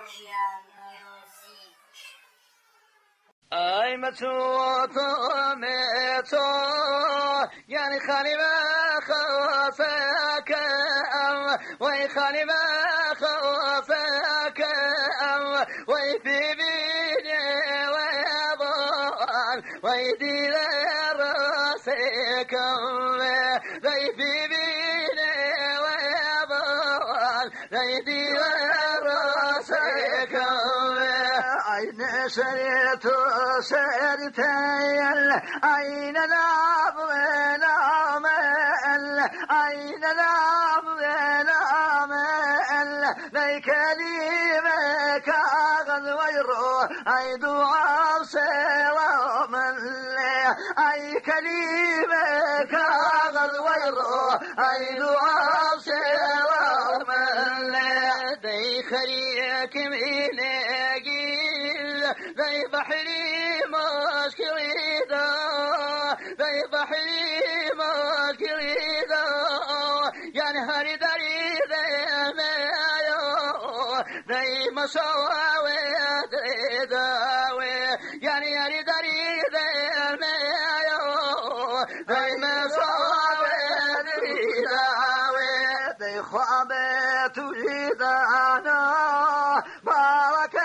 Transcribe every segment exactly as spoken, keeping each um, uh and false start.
ای متوتو متو یعنی خالی ما خوفکم وی خالی ما خوفکم وی ببینی وی بان وی دیل راسکم وی ببینی وی بان وی دیل راسکم عين سريت سرتين عين الأبوين عمل عين الأبوين عمل ذي كلمة كاغذ ويرو أي دعاء سوى من أي كلمة كاغذ ويرو أي دعاء سوى من ذي خريك من ذي بحري مشكلي ذا ذي بحري مشكلي ذا يعني هاري داري ذي مايو ذي مشاوي ذي داوي يعني هاري داري ذي مايو ذي مشاوي ذي داوي ذي خوابت وجدانا بارك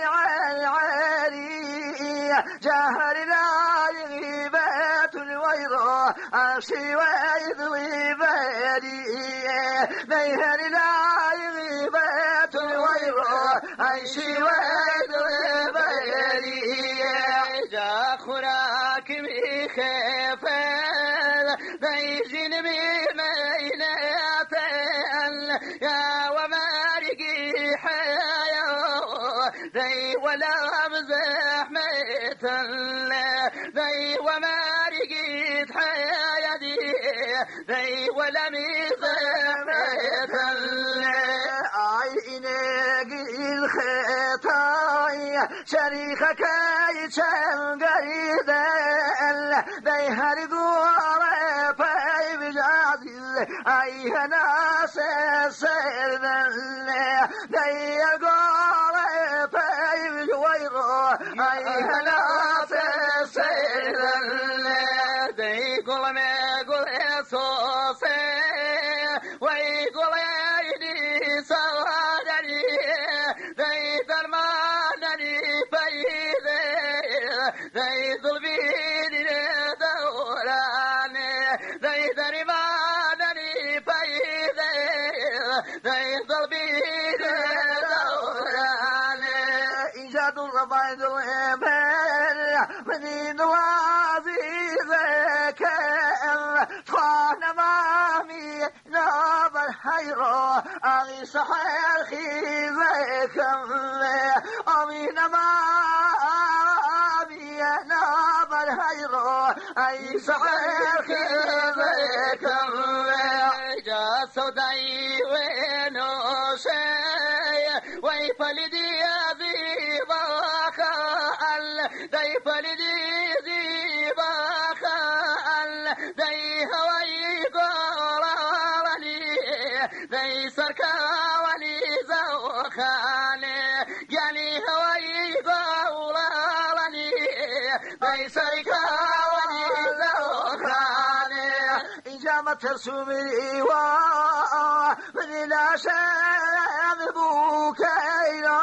جهر لا يغيبات الويضة أمشي ويذوي بادي نيهر لا يغيبات الويضة أمشي ويذوي بادي جا خراك مخفل نيجين بميناتل يا ومارقي حياة ذي ولا مزح ذي وما رقيت حياتي ذي ولا مزمت عينك الخطايا شريخك يتشم قريدا ذي هرقوا رفاي بجازي أيها ناس السرنا ذي يقول رفاي بجويرو أيها ناس السرنا ذي قول ما قول صوصي ويقول يدي سوادني ذي درمانني فايدة ذي ظلميني دوراني ذي درمانني فايدة ذي ظلميني دوراني إيجاد الربايد الإيمان من نوازي ذكر طان مامي ناب الحيرة أغي صحيح خيزكم أمين مامي ناب الحيرة أي صحيح خيزكم جا صدعي ونوشي ويفلدي ذيبا خال دي فلدي ذيبا خال دي هواي قرارني دي سركاوني زوخاني يعني هواي قرارني دي سركاوني زوخاني إجامة رسومي ومن لا شام بوكينا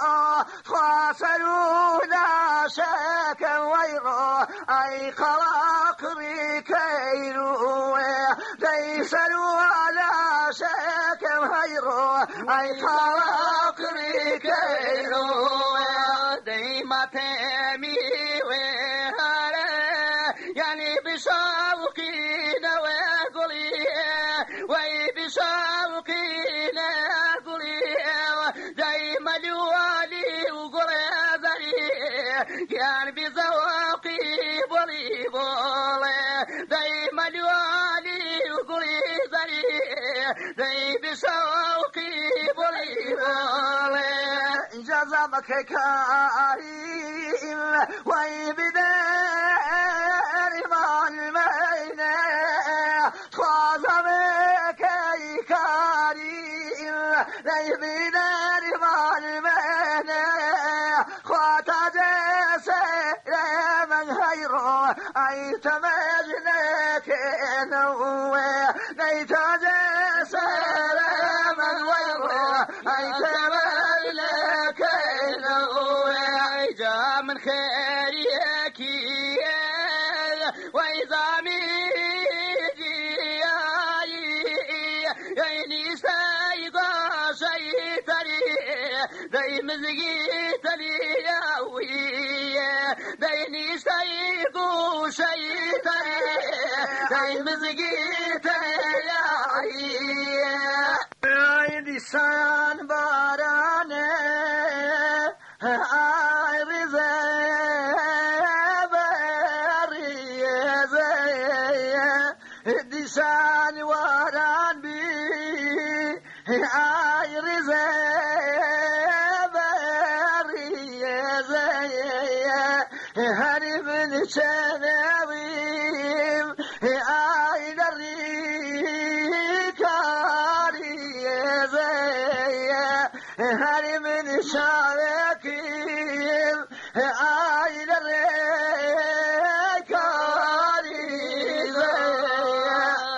خاصروا لا شك ويرا أي خلاق بكيرو ليسلوا لا شك ويرا أي خلاق بكيرو ديما تمي وهلا يعني بشوقي نواقلي وي بشوقي نواقلي دايما جوالي وقرازري كان بزواقي بولي بولي دايما جوالي وقرازري داي بشوقي بولي بولي جزمك كريم وي بدار ما المينة خازمك كريم ذي بيدار ظالمين خواتا جسي من هيرو أي تمجنك نوي ذي تجسي من ويرو أي تمجنك نوي جاء من خيرك وإذا ميجي يا سيقى شيطري داي مزقيت لي ياوي دايني سيقو شيطري داي مزقيت ياوي عيدي سان باراني آي رزي بري زي ديسان وران بي آي رزي بري زي هري من شنويم آي دري كاري زي هري من شاكيم آي دري كاري زي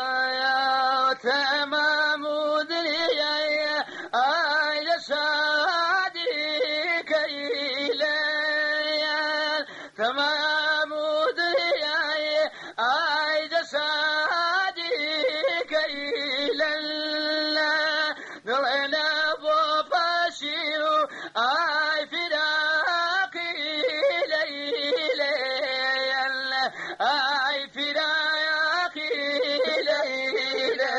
تمام دنيا آي لشادي كيليا تمام دنيا آي لشادي كيلا نلعنا بفاشيو آي فراقي ليليا آي فراقي ليليا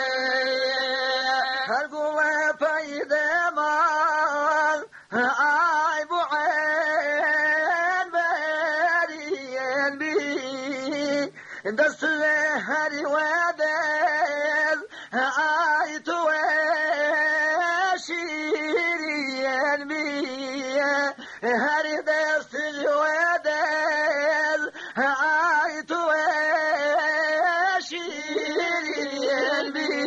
هالقوة فايدة مال آي بعين بريين بي دست هري ودز آي تواشيرين بي هري دست ودز آي تواشيرين بي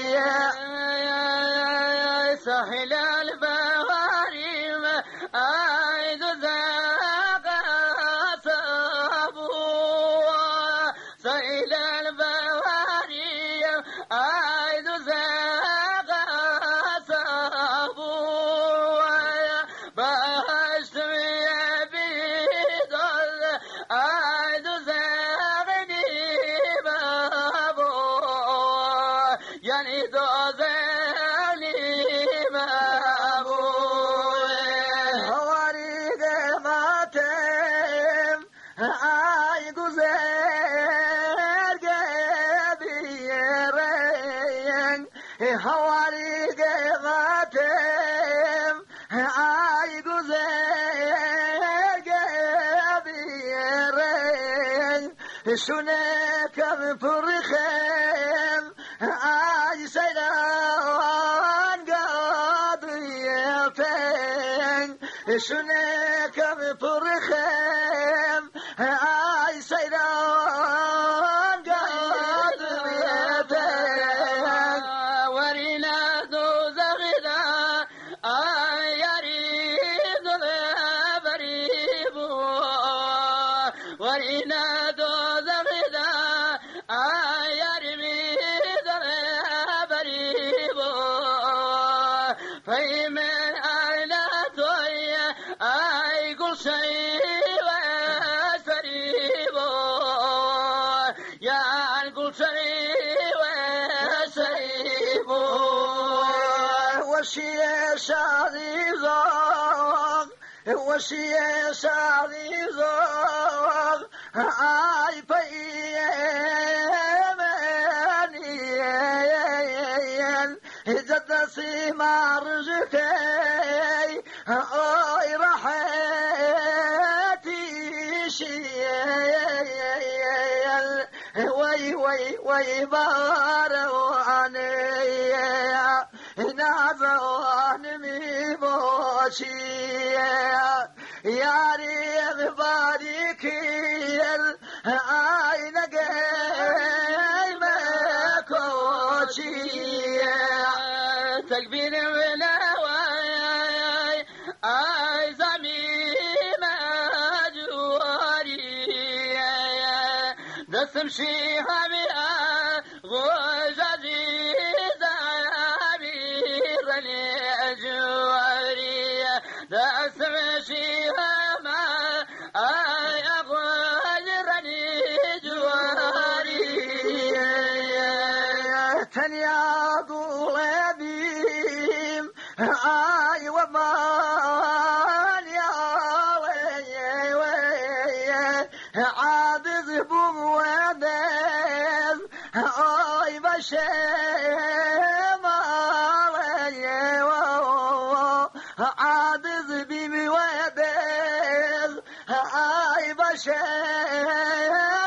سهل البواريم عيد ذاق صابو سهل البواريم عيد ذاق صابو بهشت يا بيدل عيد ذاقني بابو يعني دوزي هواريق ماتم آي قزير قبيرين هواريق ماتم آي قزير قبيرين شنك بفرخم آي سيدان قاضيتين شنك بفرخم آي سيدان قاضيتين ورينا دوزغدا آي يريد البريبو ورينا دوزغدا آي يريد البريبو فيمن أعلى توي أي كل شيء وسريبو يا كل شيء وسريبو وشي شعري زوغ وشي شعري زوغ آي بيمانيين جد سيمار جكي آي رحيتي شيئين وي وي وي بارواني نازوان ميموشي يا ريم باريكيل آي نقاي مكوشي تكبير ولا تمشيها بها غزازي زابيرني أجواري تمشيها ما أغيرني جواري تنياض لبيم آي ومان يا وي وي عابز بوم ودز آي بشيم وي عابز بيم ودز آي بشيم